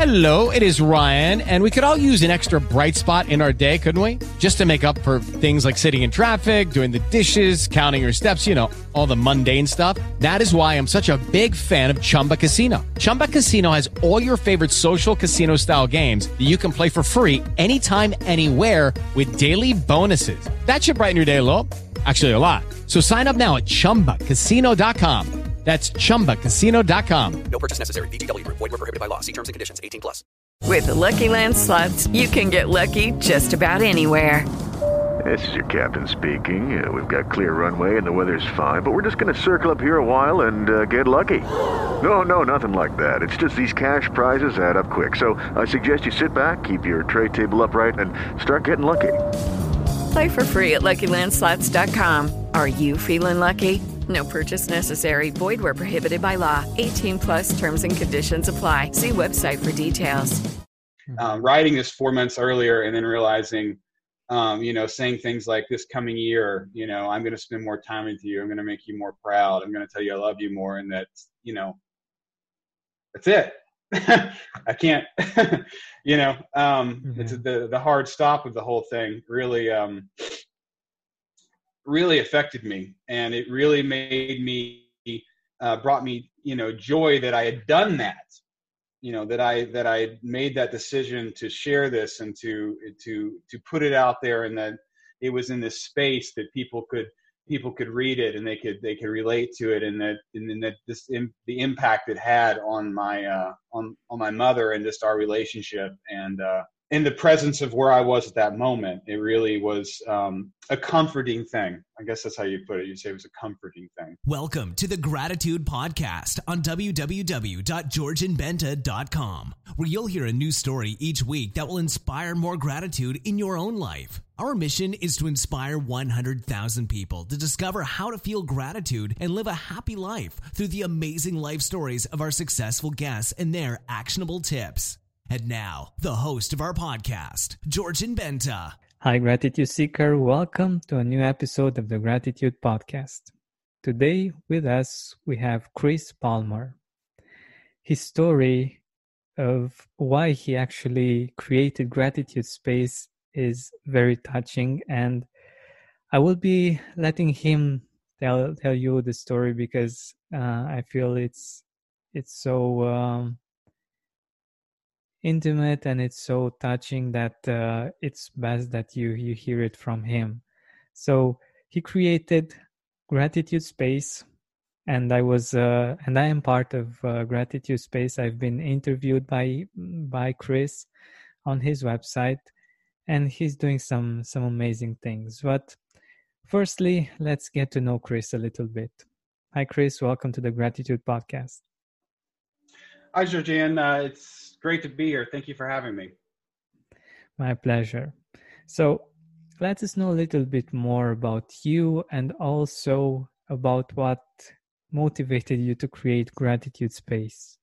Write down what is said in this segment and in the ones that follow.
Hello, it is Ryan, and we could all use an extra bright spot in our day, couldn't we? Just to make up for things like sitting in traffic, doing the dishes, counting your steps, you know, all the mundane stuff. That is why I'm such a big fan of Chumba Casino. Chumba Casino has all your favorite social casino-style games that you can play for free anytime, anywhere with daily bonuses. That should brighten your day a little. Actually, a lot. So sign up now at ChumbaCasino.com. That's ChumbaCasino.com. No purchase necessary. VGW Group. Void where prohibited by law. See terms and conditions. 18+. With the Lucky Land Slots, you can get lucky just about anywhere. This is your captain speaking. We've got clear runway and the weather's fine, but we're just going to circle up here a while and get lucky. No, nothing like that. It's just these cash prizes add up quick. So I suggest you sit back, keep your tray table upright, and start getting lucky. Play for free at LuckyLandSlots.com. Are you feeling lucky? No purchase necessary. Void where prohibited by law. 18+ terms and conditions apply. See website for details. Writing this 4 months earlier and then realizing, saying things like this coming year, I'm going to spend more time with you. I'm going to make you more proud. I'm going to tell you I love you more. And that, that's it. I can't, it's the hard stop of the whole thing really affected me, and it really made me brought me joy that I had done that, that I made that decision to share this and to put it out there, and that it was in this space that people could read it and they could relate to it, and that the impact it had on my mother and just our relationship, and in the presence of where I was at that moment, it really was a comforting thing. I guess that's how you put it. You say it was a comforting thing. Welcome to the Gratitude Podcast on www.georgianbenta.com, where you'll hear a new story each week that will inspire more gratitude in your own life. Our mission is to inspire 100,000 people to discover how to feel gratitude and live a happy life through the amazing life stories of our successful guests and their actionable tips. And now, the host of our podcast, Georgian Benta. Hi, Gratitude Seeker. Welcome to a new episode of the Gratitude Podcast. Today with us, we have Chris Palmer. His story of why he actually created Gratitude Space is very touching, and I will be letting him tell you the story because I feel it's so intimate and it's so touching that it's best that you hear it from him. So he created Gratitude Space, and I am part of Gratitude Space. I've been interviewed by Chris on his website, and he's doing some amazing things. But firstly, let's get to know Chris a little bit. Hi, Chris. Welcome to the Gratitude Podcast. Hi, Georgian. It's great to be here. Thank you for having me. My pleasure. So let us know a little bit more about you and also about what motivated you to create Gratitude Space.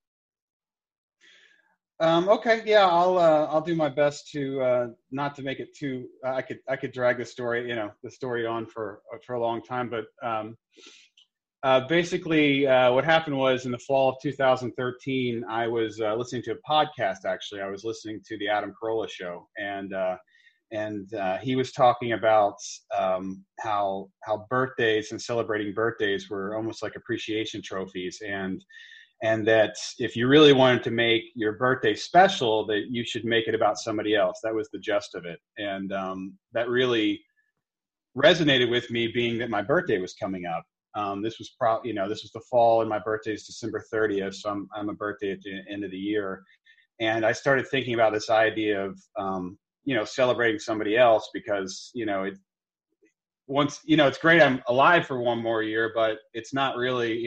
Okay. Yeah, I'll do my best to not to make it too. I could drag the story on for a long time, but basically, what happened was in the fall of 2013, I was listening to a podcast. Actually, I was listening to the Adam Carolla show, and he was talking about how birthdays and celebrating birthdays were almost like appreciation trophies, and that if you really wanted to make your birthday special, that you should make it about somebody else. That was the gist of it, and that really resonated with me, being that my birthday was coming up. This was this was the fall, and my birthday is December 30th. So I'm a birthday at the end of the year. And I started thinking about this idea of, celebrating somebody else, because, it's great I'm alive for one more year, but it's not really,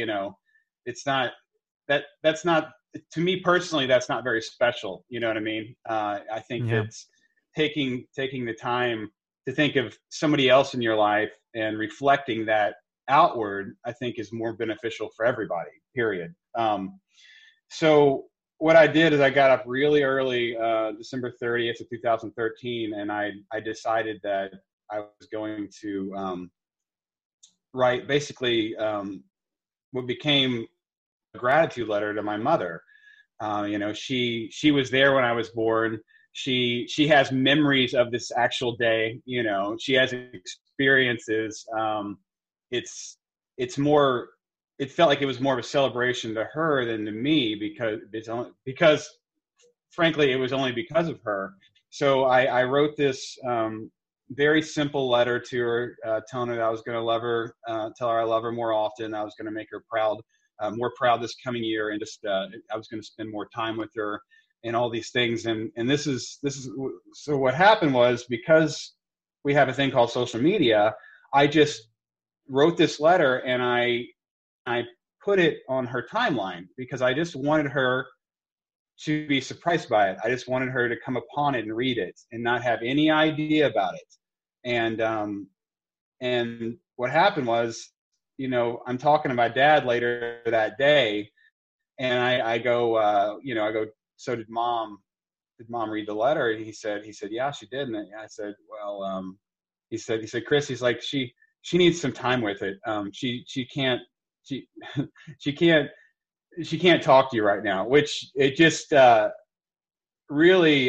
that's not, to me personally, that's not very special. You know what I mean? I think that's taking the time to think of somebody else in your life and reflecting that outward, I think is more beneficial for everybody, period. So what I did is I got up really early, December 30th of 2013, and I decided that I was going to write basically what became a gratitude letter to my mother. She was there when I was born. She has memories of this actual day. She has experiences. It's more. It felt like it was more of a celebration to her than to me because frankly, it was only because of her. So I wrote this very simple letter to her, telling her that I was going to love her, tell her I love her more often. I was going to make her proud, more proud this coming year, and just I was going to spend more time with her, and all these things. And this is so what happened was, because we have a thing called social media, I just wrote this letter and I put it on her timeline because I just wanted her to be surprised by it. I just wanted her to come upon it and read it and not have any idea about it. And what happened was, I'm talking to my dad later that day, and I go, so did mom read the letter? And he said, yeah, she did. And I said, well, he said, Chris, he's like, she needs some time with it. She can't talk to you right now, which it just really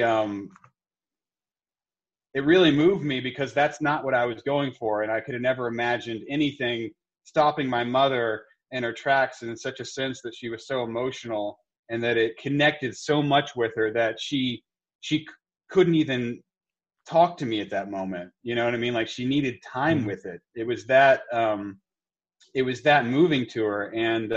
moved me, because that's not what I was going for. And I could have never imagined anything stopping my mother in her tracks, in such a sense that she was so emotional and that it connected so much with her that she couldn't even talk to me at that moment. You know what I mean? Like, she needed time with it. It was that moving to her.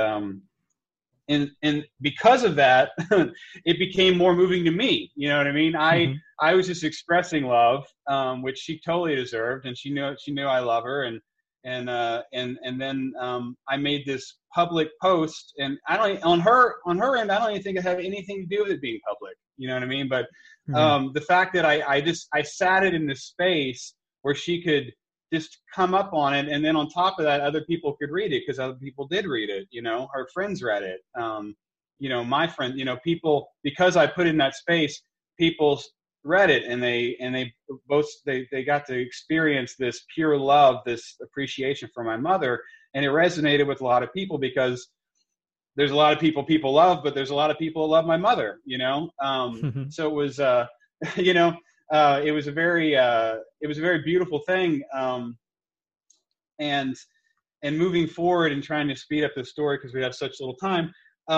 And because of that, it became more moving to me. You know what I mean? I was just expressing love, which she totally deserved, and she knew I love her. And then I made this public post, and on her end, I don't even think it had anything to do with it being public. You know what I mean? But the fact that I sat it in this space where she could just come up on it, and then on top of that, other people could read it, because other people did read it. Her friends read it. My friend, people, because I put it in that space, people read it, and they got to experience this pure love, this appreciation for my mother, and it resonated with a lot of people, because there's a lot of people love, but there's a lot of people who love my mother. So it was it was a very beautiful thing. And moving forward and trying to speed up the story, because we have such little time,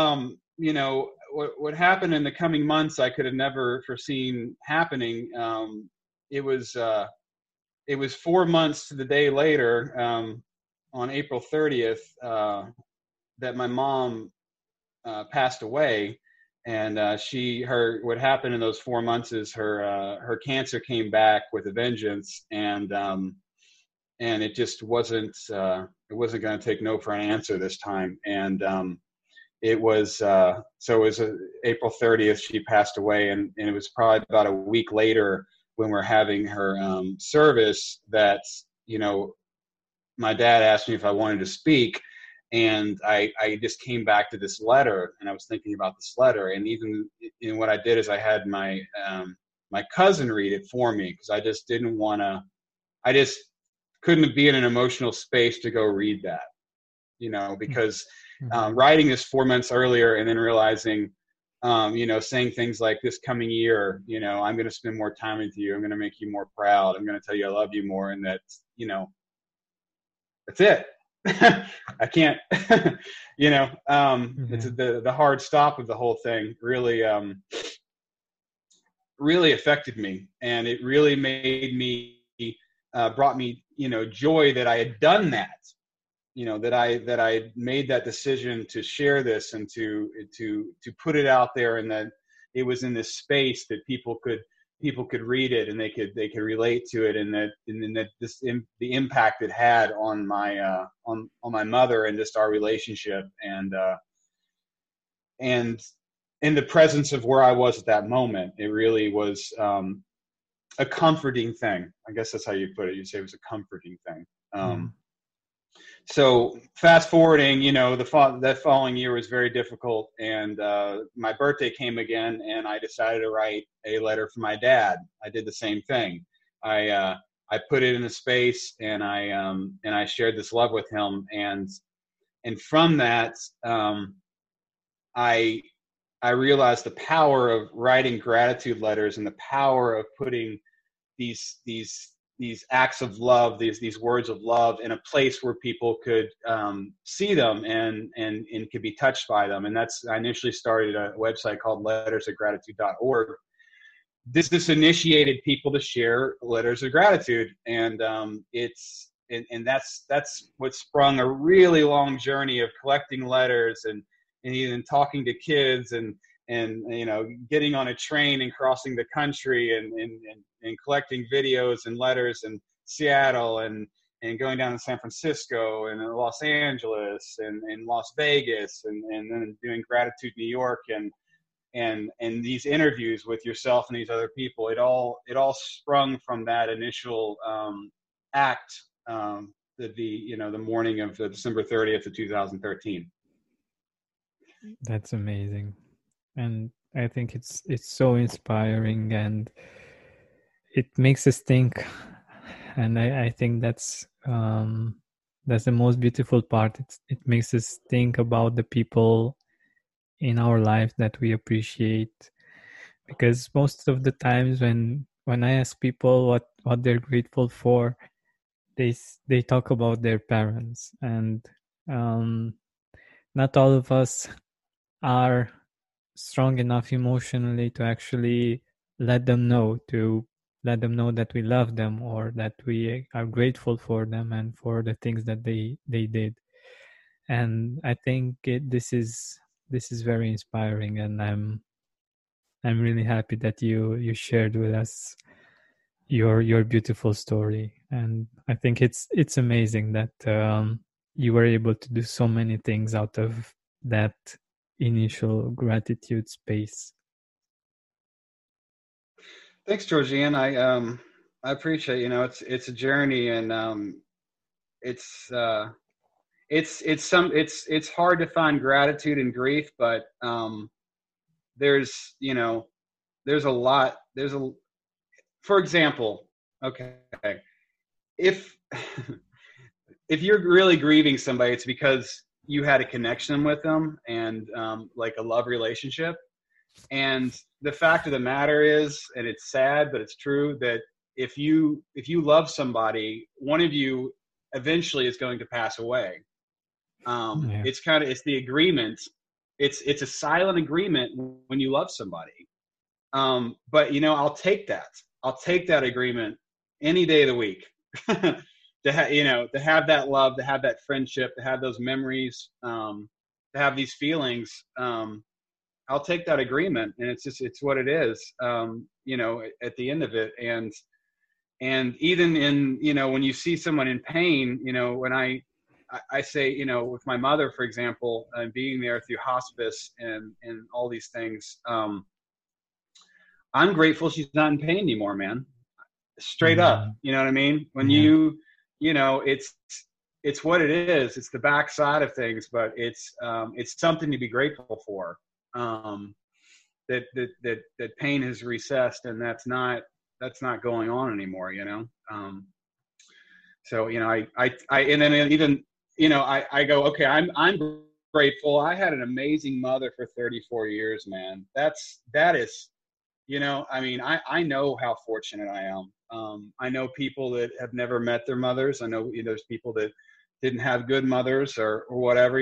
what happened in the coming months, I could have never foreseen happening. It was 4 months to the day later, on April 30th, that my mom passed away. And what happened in those 4 months is her cancer came back with a vengeance, and it just wasn't going to take no for an answer this time. And it was April 30th she passed away, and it was probably about a week later, when we're having her service, that my dad asked me if I wanted to speak. And I just came back to this letter, and I was thinking about this letter. And even in what I did is I had my cousin read it for me, because I just didn't want to. I just couldn't be in an emotional space to go read that, because writing this 4 months earlier, and then realizing, saying things like, this coming year, I'm going to spend more time with you. I'm going to make you more proud. I'm going to tell you I love you more, and that, that's it. I can't, it's the hard stop of the whole thing really affected me, and it really made me, brought me, joy that I had done that, that I made that decision to share this, and to put it out there, and that it was in this space that people could read it, and they could relate to it, and that the impact it had on my mother, and just our relationship, and in the presence of where I was at that moment, it really was a comforting thing. I guess that's how you put it. You say it was a comforting thing. So fast forwarding, that following year was very difficult, and my birthday came again, and I decided to write a letter for my dad. I did the same thing. I put it in a space, and I shared this love with him, and from that, I I realized the power of writing gratitude letters and the power of putting these acts of love, these words of love in a place where people could see them and could be touched by them. And I initially started a website called lettersofgratitude.org. This initiated people to share letters of gratitude, and that's what sprung a really long journey of collecting letters and even talking to kids and getting on a train and crossing the country and collecting videos and letters in Seattle and going down to San Francisco and Los Angeles and Las Vegas and then doing Gratitude New York and these interviews with yourself and these other people. It all sprung from that initial act the morning of December 30th of 2013. That's amazing. And I think it's so inspiring, and it makes us think. And I think that's the most beautiful part. It makes us think about the people in our life that we appreciate. Because most of the times when I ask people what they're grateful for, they talk about their parents, and not all of us are strong enough emotionally to actually let them know that we love them or that we are grateful for them and for the things that they did. And I think this is very inspiring, and I'm really happy that you shared with us your beautiful story. And I think it's amazing that you were able to do so many things out of that initial gratitude space. Thanks, Georgianne. I appreciate, it's a journey, and it's hard to find gratitude in grief, but there's a lot. For example, okay, if you're really grieving somebody, it's because you had a connection with them and like a love relationship. And the fact of the matter is, and it's sad, but it's true, that if you love somebody, one of you eventually is going to pass away. It's the agreement. It's a silent agreement when you love somebody. But I'll take that agreement any day of the week. to have that love, to have that friendship, to have those memories, to have these feelings. I'll take that agreement, and it's what it is. At the end of it, and even in when you see someone in pain, when I say, with my mother, for example, and being there through hospice and all these things, I'm grateful she's not in pain anymore, man. Straight up, you know what I mean? When it's what it is. It's the backside of things, but it's something to be grateful for. That pain has recessed, and that's not going on anymore. So I go, okay, I'm grateful. I had an amazing mother for 34 years, man. That is, I know how fortunate I am. I know people that have never met their mothers. I know there's people that didn't have good mothers or whatever,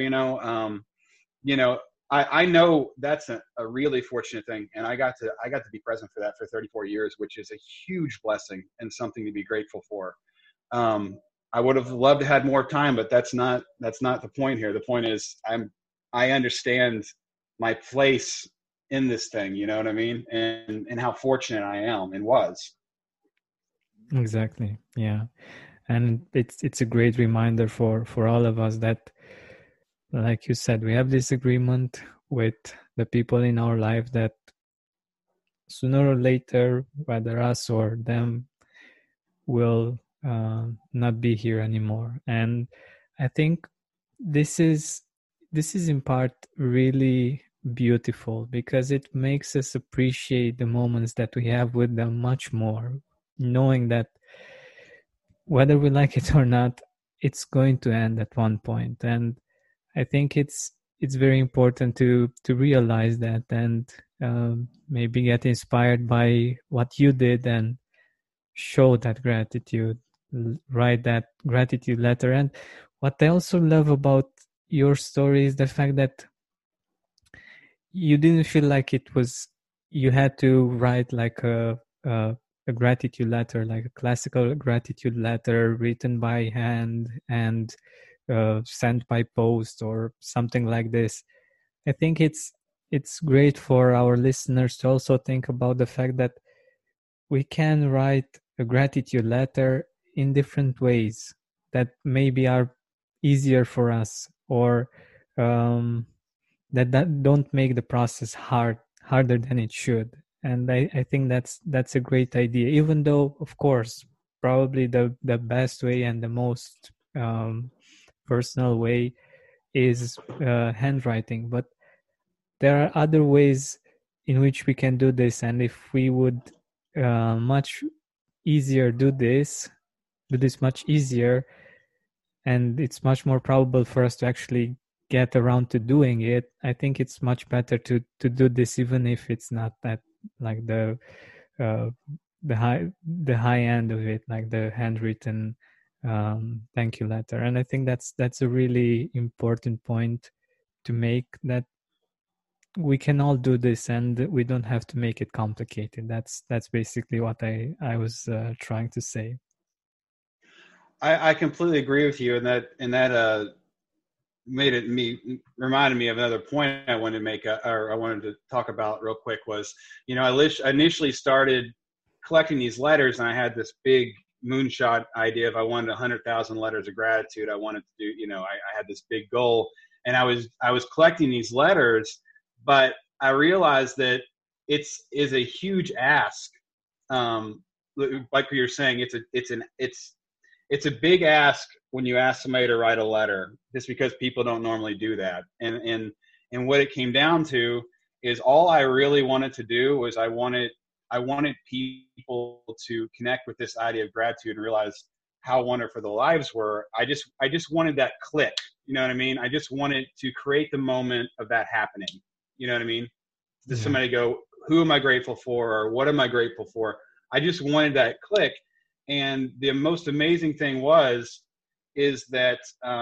I know that's a really fortunate thing. And I got to be present for that for 34 years, which is a huge blessing and something to be grateful for. I would have loved to have more time, but that's not the point here. The point is I understand my place in this thing, you know what I mean? And how fortunate I am and was. Exactly. Yeah. And it's a great reminder for all of us that, like you said, we have this agreement with the people in our life that sooner or later, whether us or them, will not be here anymore. And I think this is in part really beautiful, because it makes us appreciate the moments that we have with them much more, knowing that whether we like it or not, it's going to end at one point. And I think it's it's very important to realize that, and maybe get inspired by what you did and show that gratitude, write that gratitude letter. And what I also love about your story is the fact that you didn't feel like you had to write like a gratitude letter, like a classical gratitude letter written by hand and sent by post or something like this. I think it's great for our listeners to also think about the fact that we can write a gratitude letter in different ways that maybe are easier for us, or that don't make the process harder than it should. And I think that's a great idea, even though, of course, probably the best way and the most personal way is handwriting. But there are other ways in which we can do this, and if we would much easier do this much easier, and it's much more probable for us to actually get around to doing it, I think it's much better to do this, even if it's not that like the high end of it, like the handwritten thank you letter. And I think that's a really important point to make, that we can all do this and we don't have to make it complicated. That's basically what I was trying to say. I completely agree with you, and that reminded me of another point I wanted to make, or I wanted to talk about real quick. Was, I initially started collecting these letters, and I had this big moonshot idea of I wanted 100,000 letters of gratitude. I wanted to do, I had this big goal, and I was collecting these letters, but I realized that is a huge ask. Like you're saying, it's a big ask when you ask somebody to write a letter, just because people don't normally do that. And what it came down to is, all I really wanted to do was I wanted people to connect with this idea of gratitude and realize how wonderful their lives were. I just wanted that click. You know what I mean? I just wanted to create the moment of that happening. You know what I mean? Does somebody go, who am I grateful for? Or what am I grateful for? I just wanted that click. And the most amazing thing is that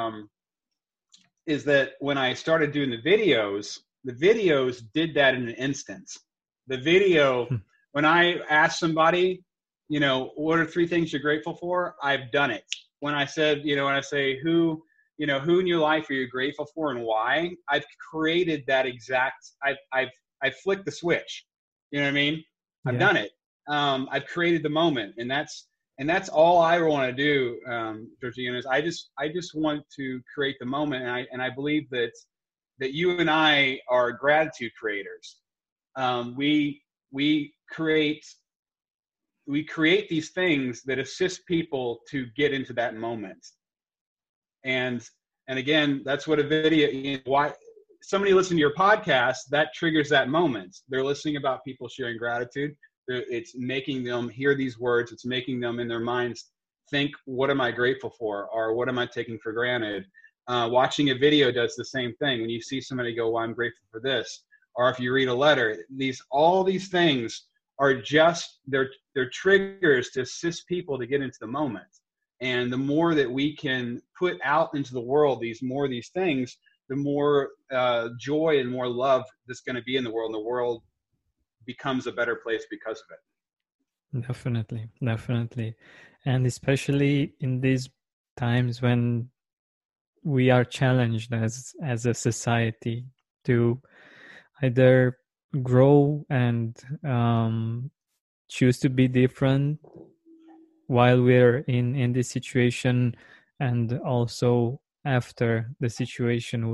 when I started doing the videos did that in an instant. The video, when I asked somebody, what are 3 things you're grateful for? I've done it. When I said, when I say who in your life are you grateful for and why, I've created that exact, I've flicked the switch. You know what I mean? I've done it. I've created the moment, and that's all I want to do, Georgina, is I just want to create the moment, and I believe that you and I are gratitude creators. We create these things that assist people to get into that moment. And again, that's what a video. Why somebody listening to your podcast, that triggers that moment. They're listening about people sharing gratitude. It's making them hear these words. It's making them in their minds think, what am I grateful for? Or what am I taking for granted? Watching a video does the same thing. When you see somebody go, well, I'm grateful for this. Or if you read a letter, all these things are just, they're triggers to assist people to get into the moment. And the more that we can put out into the world, these things, the more joy and more love that's going to be in the world. And the world becomes a better place because of it. Definitely. And especially in these times when we are challenged as a society to either grow and choose to be different while we're in this situation, and also after the situation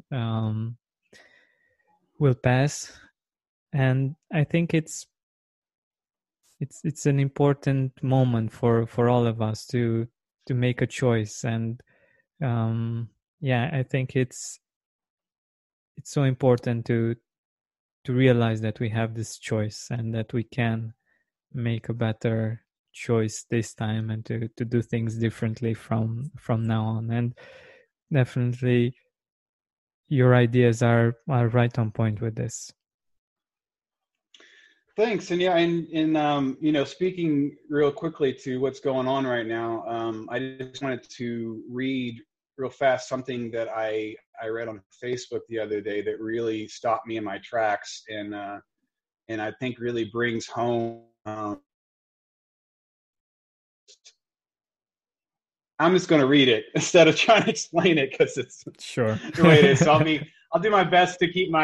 will pass. And I think it's an important moment for all of us to make a choice. And I think it's so important to realize that we have this choice and that we can make a better choice this time, and to do things differently from now on. And definitely your ideas are right on point with this. Thanks. And yeah, and speaking real quickly to what's going on right now, I just wanted to read real fast something that I read on Facebook the other day that really stopped me in my tracks, and I think really brings home. I'm just going to read it instead of trying to explain it because it's Sure the way it is. So I'll do my best to keep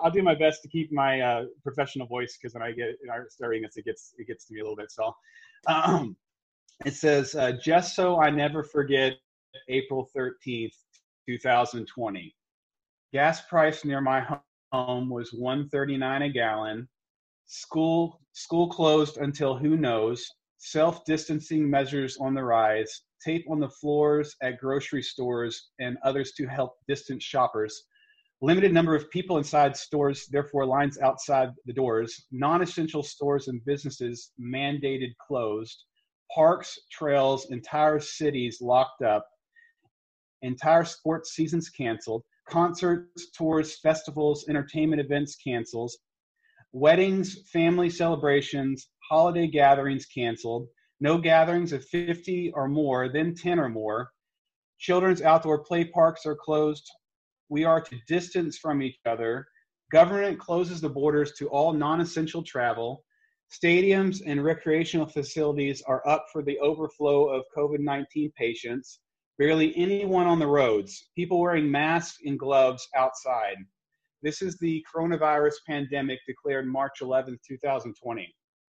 my professional voice, because when I start reading this, it gets to me a little bit. So it says, just so I never forget, April 13th, 2020. Gas price near my home was $1.39 a gallon. School closed until who knows. Self-distancing measures on the rise. Tape on the floors at grocery stores and others to help distant shoppers. Limited number of people inside stores, therefore lines outside the doors. Non-essential stores and businesses mandated closed. Parks, trails, entire cities locked up. Entire sports seasons canceled. Concerts, tours, festivals, entertainment events canceled. Weddings, family celebrations, holiday gatherings canceled. No gatherings of 50 or more, then 10 or more. Children's outdoor play parks are closed. We are to distance from each other. Government closes the borders to all non-essential travel. Stadiums and recreational facilities are up for the overflow of COVID-19 patients. Barely anyone on the roads. People wearing masks and gloves outside. This is the coronavirus pandemic declared March 11th, 2020.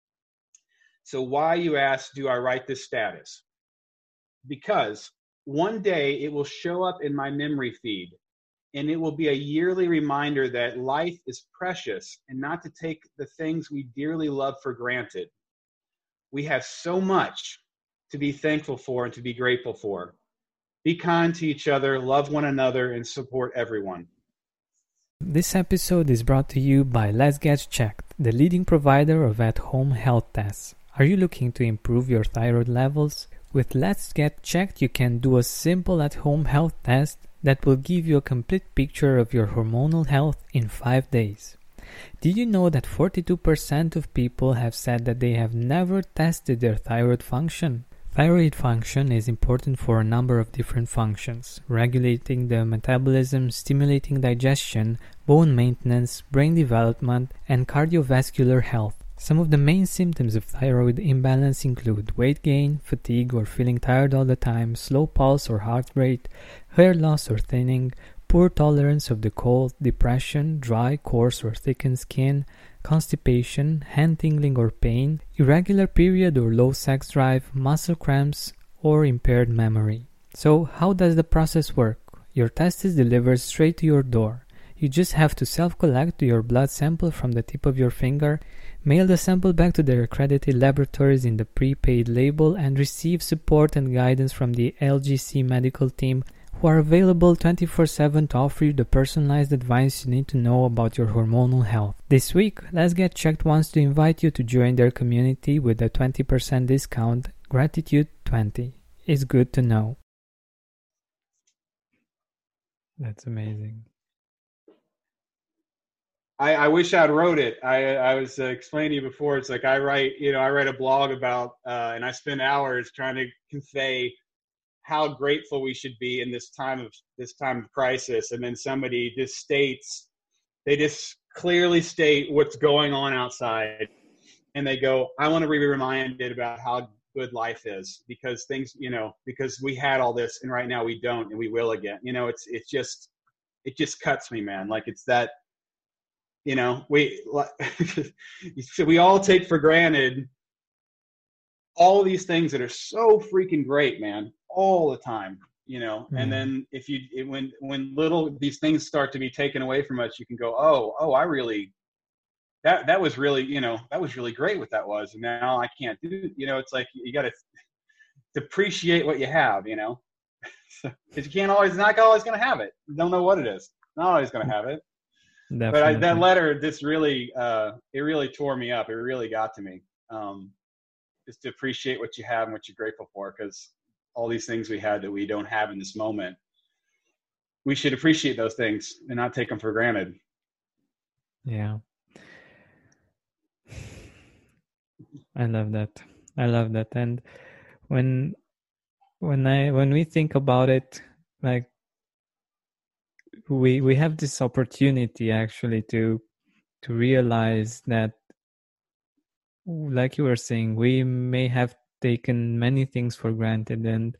So why, you ask, do I write this status? Because one day it will show up in my memory feed, and it will be a yearly reminder that life is precious and not to take the things we dearly love for granted. We have so much to be thankful for and to be grateful for. Be kind to each other, love one another, and support everyone. This episode is brought to you by Let's Get Checked, the leading provider of at-home health tests. Are you looking to improve your thyroid levels? With Let's Get Checked, you can do a simple at-home health test that will give you a complete picture of your hormonal health in 5 days. Did you know that 42% of people have said that they have never tested their thyroid function? Thyroid function is important for a number of different functions: regulating the metabolism, stimulating digestion, bone maintenance, brain development, and cardiovascular health. Some of the main symptoms of thyroid imbalance include weight gain, fatigue or feeling tired all the time, slow pulse or heart rate, hair loss or thinning, poor tolerance of the cold, depression, dry, coarse or thickened skin, constipation, hand tingling or pain, irregular period or low sex drive, muscle cramps, or impaired memory. So how does the process work? Your test is delivered straight to your door. You just have to self-collect your blood sample from the tip of your finger, mail the sample back to their accredited laboratories in the prepaid label, and receive support and guidance from the LGC medical team, who are available 24/7 to offer you the personalized advice you need to know about your hormonal health. This week, Let's Get Checked wants to invite you to join their community with a 20% discount, Gratitude 20. It's good to know. That's amazing. I wish I'd wrote it. I was explaining to you before. It's like I write a blog about, and I spend hours trying to convey how grateful we should be in this time of crisis. And then somebody they just clearly state what's going on outside, and they go, I want to be reminded about how good life is, because because we had all this and right now we don't, and we will again. It just cuts me, man. Like it's that. We all take for granted all these things that are so freaking great, man, all the time, and then when little these things start to be taken away from us, you can go, oh, I really, that was really, that was really great what that was. And now I can't do, it's like, you got to appreciate what you have, because you can't always, not always going to have it. You don't know what it is. Not always going to have it. Definitely. But that letter just really, it really tore me up. It really got to me. Just to appreciate what you have and what you're grateful for, because all these things we had that we don't have in this moment, we should appreciate those things and not take them for granted. Yeah. I love that. And when we think about it, like we have this opportunity actually to realize that, like you were saying, we may have taken many things for granted, and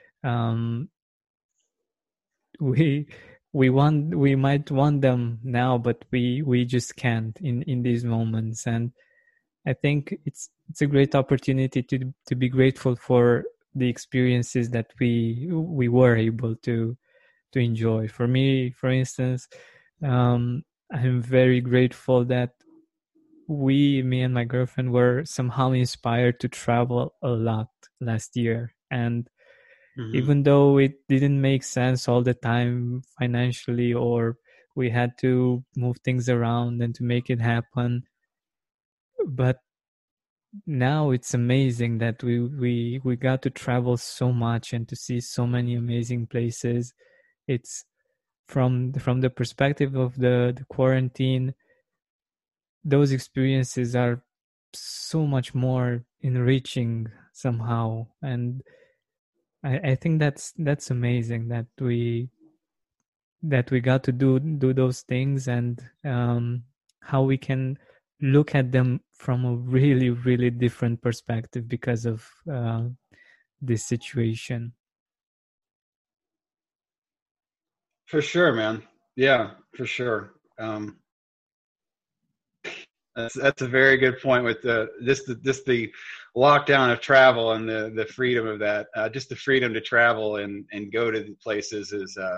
we might want them now, but we just can't in these moments. And I think it's a great opportunity to be grateful for the experiences that we were able to enjoy. For me, for instance, I'm very grateful that me and my girlfriend, were somehow inspired to travel a lot last year. And even though it didn't make sense all the time financially, or we had to move things around and to make it happen, but now it's amazing that we got to travel so much and to see so many amazing places. It's from the perspective of the quarantine, those experiences are so much more enriching somehow. And I think that's amazing that we got to do those things, and how we can look at them from a really, really different perspective because of this situation. For sure, man. Yeah, for sure. That's a very good point with the lockdown of travel and the freedom of that. Just the freedom to travel and go to the places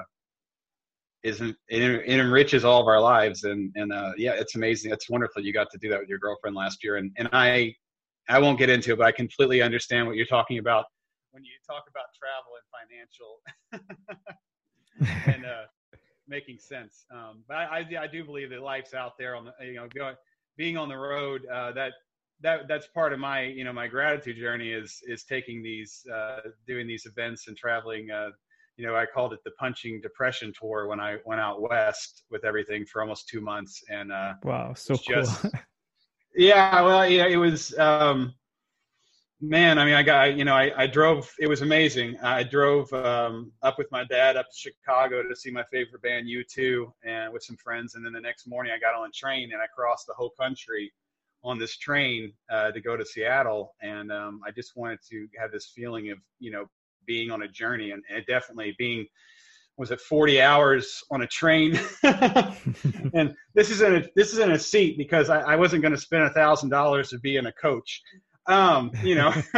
it enriches all of our lives. And yeah, it's amazing. It's wonderful you got to do that with your girlfriend last year. And I won't get into it, but I completely understand what you're talking about when you talk about travel and financial and making sense. But I do believe that life's out there on the, being on the road, that's part of my, my gratitude journey is taking these, doing these events and traveling. I called it the Punching Depression Tour when I went out west with everything for almost 2 months. And wow, so cool. Yeah, well, it was, man, I mean, I drove, it was amazing. I drove up with my dad up to Chicago to see my favorite band, U2, and with some friends. And then the next morning I got on a train and I crossed the whole country on this train to go to Seattle. And I just wanted to have this feeling of, being on a journey, and it definitely was it 40 hours on a train? And this is in a seat because I wasn't going to spend $1,000 to be in a coach. I knew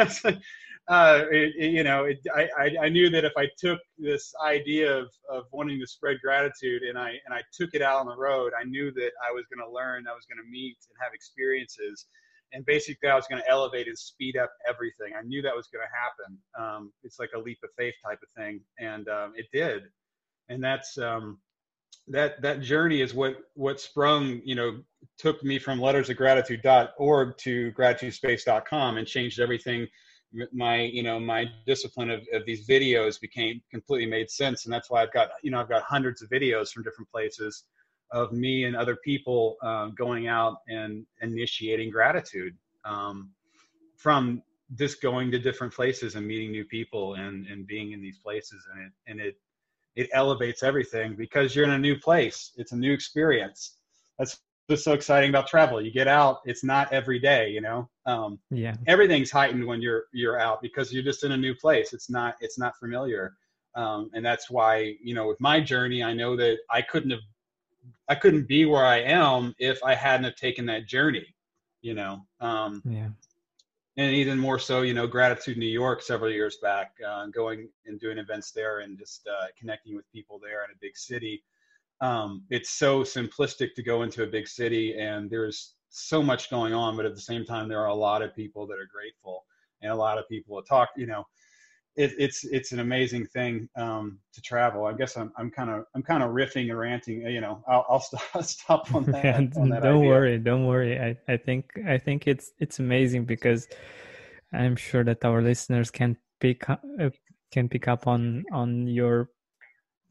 that if I took this idea of wanting to spread gratitude and I took it out on the road, I knew that I was going to learn, I was going to meet and have experiences. And basically I was going to elevate and speed up everything. I knew that was going to happen. It's like a leap of faith type of thing. And it did. And that's that journey is what sprung, took me from lettersofgratitude.org to gratitudespace.com and changed everything. My discipline of these videos completely made sense. And that's why I've got hundreds of videos from different places of me and other people going out and initiating gratitude from just going to different places and meeting new people and being in these places. And it elevates everything because you're in a new place. It's a new experience. That's what's so exciting about travel. You get out, it's not every day, Yeah. Everything's heightened when you're out because you're just in a new place. It's not familiar. And that's why, with my journey, I know that I couldn't be where I am if I hadn't have taken that journey, yeah. And even more so, Gratitude New York several years back, going and doing events there and just connecting with people there in a big city. It's so simplistic to go into a big city and there's so much going on, but at the same time, there are a lot of people that are grateful and a lot of people that talk, it's an amazing thing to travel. I guess I'm kind of riffing and ranting. I'll stop on that. Yeah, on that don't idea. worry. I think it's amazing because I'm sure that our listeners can pick up on your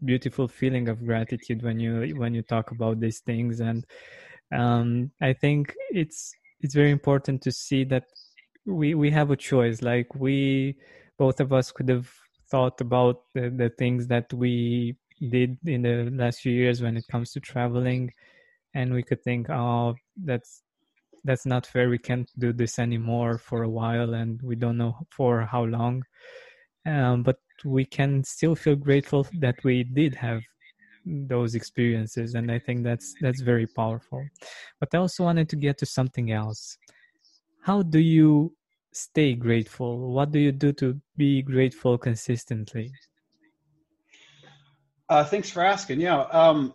beautiful feeling of gratitude when you talk about these things. And I think it's very important to see that we have a choice. Like, we both of us could have thought about the things that we did in the last few years when it comes to traveling, and we could think, oh, that's not fair, we can't do this anymore for a while, and we don't know for how long. But we can still feel grateful that we did have those experiences, and I think that's very powerful. But I also wanted to get to something else. How do you stay grateful? What do you do to be grateful consistently? Thanks for asking. Yeah.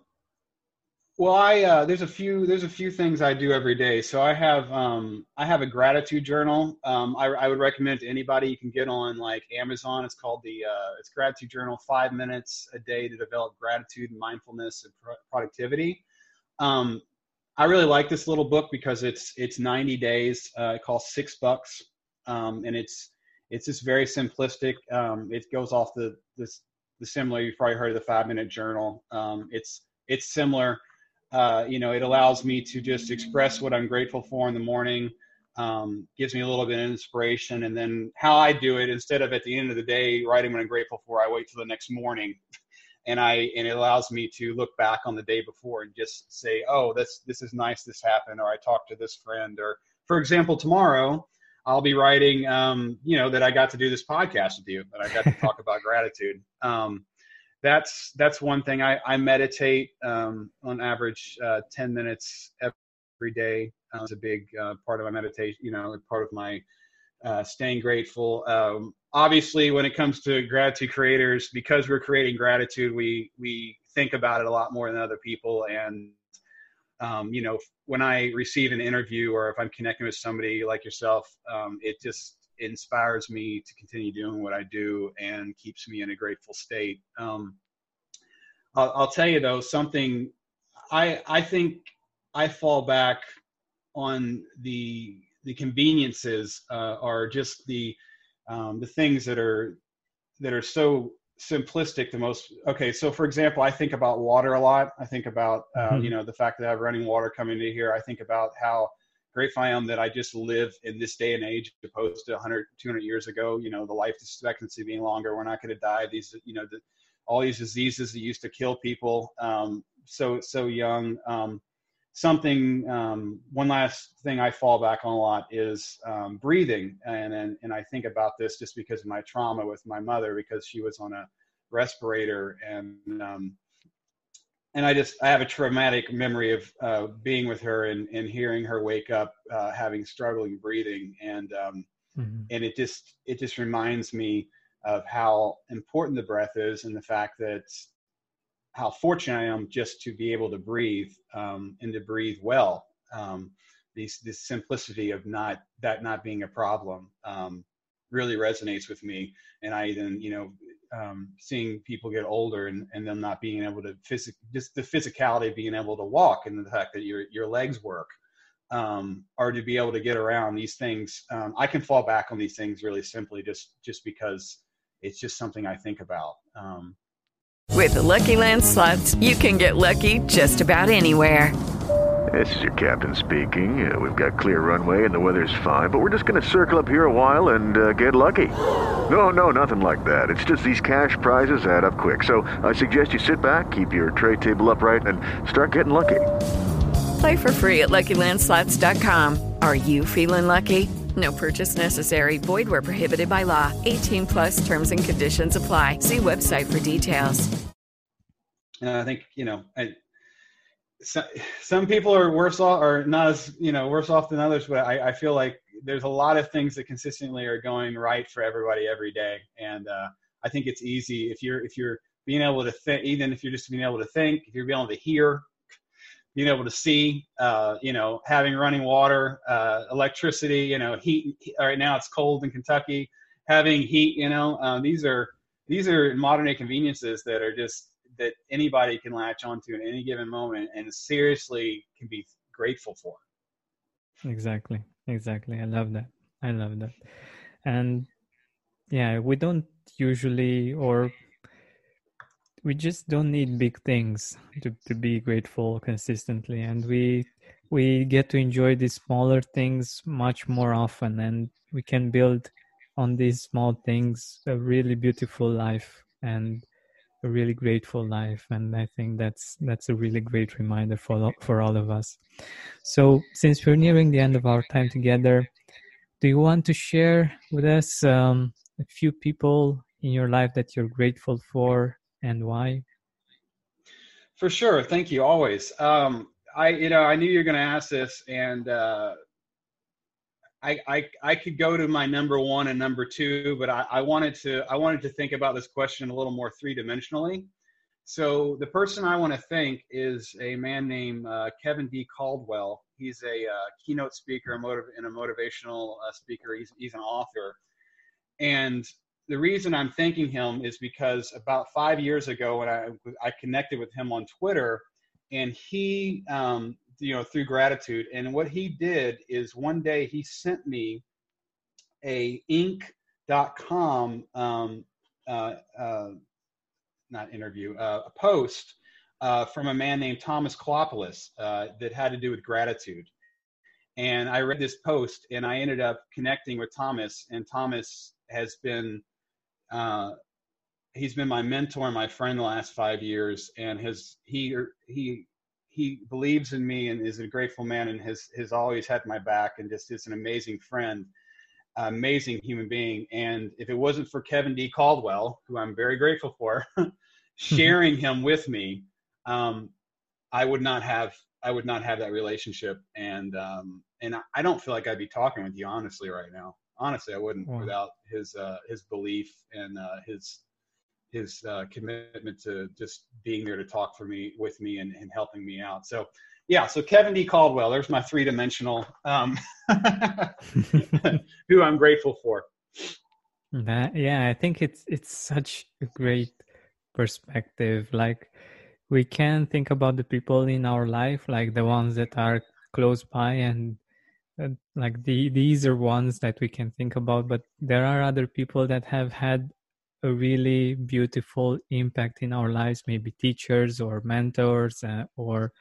Well, there's a few things I do every day. So I have a gratitude journal. I would recommend to anybody. You can get on like Amazon. It's called it's Gratitude Journal, 5 minutes a day to develop gratitude and mindfulness and productivity. I really like this little book because it's 90 days. It costs $6, and it's just very simplistic. It goes off the similar. You've probably heard of the 5-minute journal. It's similar. It allows me to just express what I'm grateful for in the morning, gives me a little bit of inspiration. And then how I do it, instead of at the end of the day writing what I'm grateful for, I wait till the next morning, and it allows me to look back on the day before and just say, oh, this is nice, this happened, or I talked to this friend. Or, for example, tomorrow I'll be writing, that I got to do this podcast with you, that I got to talk about gratitude. That's one thing. I meditate on average 10 minutes every day. It's a big part of my meditation, part of my staying grateful. Obviously, when it comes to gratitude creators, because we're creating gratitude, we think about it a lot more than other people. And, when I receive an interview, or if I'm connecting with somebody like yourself, it just inspires me to continue doing what I do and keeps me in a grateful state. I'll tell you though, something I think I fall back on the conveniences, are just the things that are so simplistic. Okay. So for example, I think about water a lot. I think about, the fact that I have running water coming into here. I think about how grateful I am that I just live in this day and age, opposed to 100, 200 years ago. The life expectancy being longer, we're not going to die. These, all these diseases that used to kill people so young. One last thing I fall back on a lot is breathing, and I think about this just because of my trauma with my mother, because she was on a respirator, and I have a traumatic memory of being with her and hearing her wake up having struggling breathing, and it just reminds me of how important the breath is, and the fact that how fortunate I am just to be able to breathe, and to breathe well. This simplicity of not being a problem really resonates with me. And I then, seeing people get older and them not being able to just the physicality of being able to walk, and the fact that your legs work, or to be able to get around these things. I can fall back on these things really simply just because it's just something I think about. With the Lucky Land Slots, you can get lucky just about anywhere. This is your captain speaking. We've got clear runway and the weather's fine, but we're just going to circle up here a while and get lucky. No, nothing like that. It's just these cash prizes add up quick. So I suggest you sit back, keep your tray table upright, and start getting lucky. Play for free at LuckyLandSlots.com. Are you feeling lucky? No purchase necessary. Void where prohibited by law. 18+ terms and conditions apply. See website for details. And I think, some people are worse off, or not as, worse off than others, but I feel like there's a lot of things that consistently are going right for everybody every day. And I think it's easy if you're being able to think, even if you're just being able to think, if you're being able to hear, being able to see, having running water, electricity, heat. Right now it's cold in Kentucky, having heat, these are modern day conveniences that are just, that anybody can latch onto in any given moment and seriously can be grateful for. Exactly. I love that. And yeah, we don't usually, or we just don't need big things to be grateful consistently, and we get to enjoy these smaller things much more often, and we can build on these small things a really beautiful life and a really grateful life. And I think that's a really great reminder for all of us. So since we're nearing the end of our time together, do you want to share with us a few people in your life that you're grateful for and why? For sure. Thank you. Always. I knew you were going to ask this, and I could go to my number one and number two, but I wanted to think about this question a little more three-dimensionally. So the person I want to thank is a man named Kevin D. Caldwell. He's a keynote speaker and a motivational speaker. He's an author. And the reason I'm thanking him is because about 5 years ago when I connected with him on Twitter, and he, through gratitude, and what he did is one day he sent me a Inc.com, a post from a man named Thomas Kalopoulos that had to do with gratitude. And I read this post, and I ended up connecting with Thomas, and Thomas has been, he's been my mentor and my friend the last 5 years, and he believes in me and is a grateful man, and has always had my back, and just is an amazing friend, amazing human being. And if it wasn't for Kevin D. Caldwell, who I'm very grateful for, sharing him with me, I would not have that relationship. And I don't feel like I'd be talking with you honestly right now. Honestly, I wouldn't. Wow. Without his belief and his commitment to just being there to talk with me and helping me out. So yeah, so Kevin D. Caldwell, there's my three-dimensional who I'm grateful for. I think it's such a great perspective. Like, we can think about the people in our life, like the ones that are close by, and like these are ones that we can think about, but there are other people that have had a really beautiful impact in our lives, maybe teachers or mentors or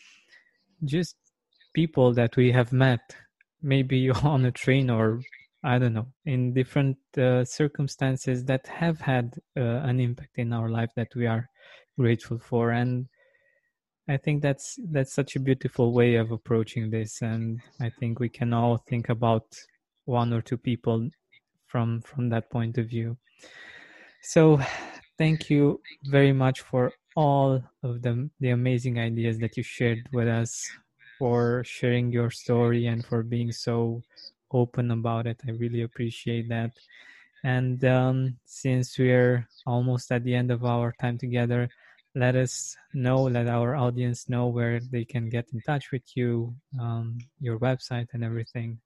just people that we have met, maybe on a train or I don't know, in different circumstances that have had an impact in our life that we are grateful for. And I think that's such a beautiful way of approaching this, and I think we can all think about one or two people from that point of view. So thank you very much for all of the amazing ideas that you shared with us, for sharing your story, and for being so open about it. I really appreciate that. And since we're almost at the end of our time together, let our audience know where they can get in touch with you, your website and everything.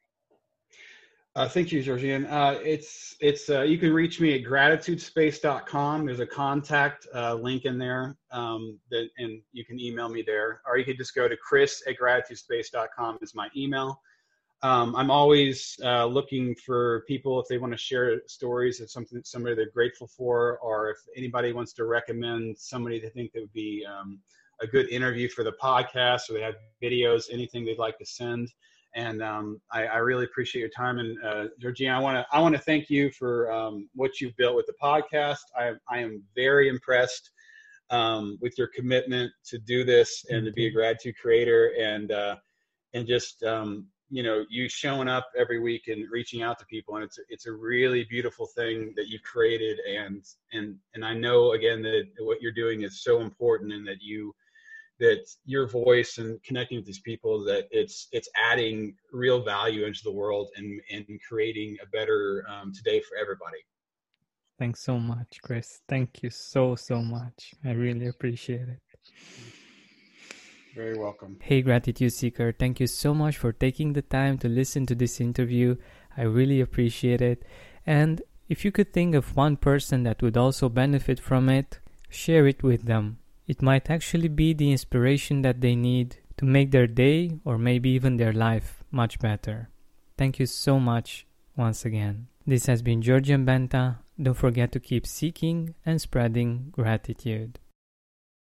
Thank you, Georgian. It's you can reach me at gratitudespace.com. There's a contact link in there, and you can email me there, or you could just go to chris@gratitudespace.com is my email. I'm always looking for people if they want to share stories of somebody they're grateful for, or if anybody wants to recommend somebody they think that would be a good interview for the podcast, or they have videos, anything they'd like to send. And I really appreciate your time. And Georgina, I want to thank you for what you've built with the podcast. I am very impressed with your commitment to do this and to be a gratitude creator, and just you showing up every week and reaching out to people. And it's a really beautiful thing that you've created. And I know again that what you're doing is so important, and that your voice and connecting with these people, that it's adding real value into the world and creating a better today for everybody. Thanks so much, Chris. Thank you so much. I really appreciate it. Very welcome. Hey, Gratitude Seeker. Thank you so much for taking the time to listen to this interview. I really appreciate it. And if you could think of one person that would also benefit from it, share it with them. It might actually be the inspiration that they need to make their day, or maybe even their life, much better. Thank you so much once again. This has been Georgian Benta, don't forget to keep seeking and spreading gratitude.